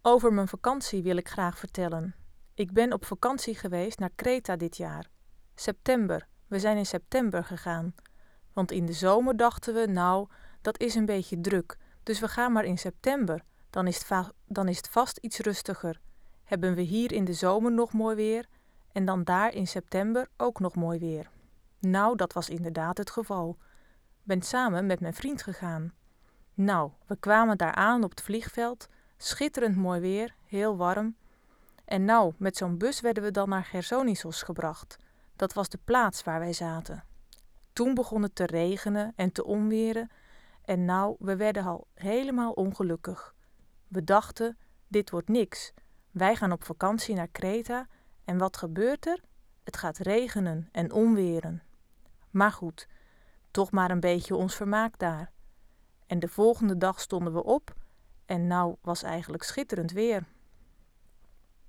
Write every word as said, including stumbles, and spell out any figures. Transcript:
Over mijn vakantie wil ik graag vertellen. Ik ben op vakantie geweest naar Kreta dit jaar. September. We zijn in september gegaan. Want in de zomer dachten we, nou, dat is een beetje druk. Dus we gaan maar in september. Dan is het, va- dan is het vast iets rustiger. Hebben we hier in de zomer nog mooi weer en dan daar in september ook nog mooi weer. Nou, dat was inderdaad het geval. Ben samen met mijn vriend gegaan. Nou, we kwamen daar aan op het vliegveld. Schitterend mooi weer, heel warm. En nou, met zo'n bus werden we dan naar Chersonissos gebracht. Dat was de plaats waar wij zaten. Toen begon het te regenen en te onweren. En nou, we werden al helemaal ongelukkig. We dachten, dit wordt niks. Wij gaan op vakantie naar Kreta en wat gebeurt er? Het gaat regenen en onweren. Maar goed, toch maar een beetje ons vermaak daar. En de volgende dag stonden we op en nou was eigenlijk schitterend weer.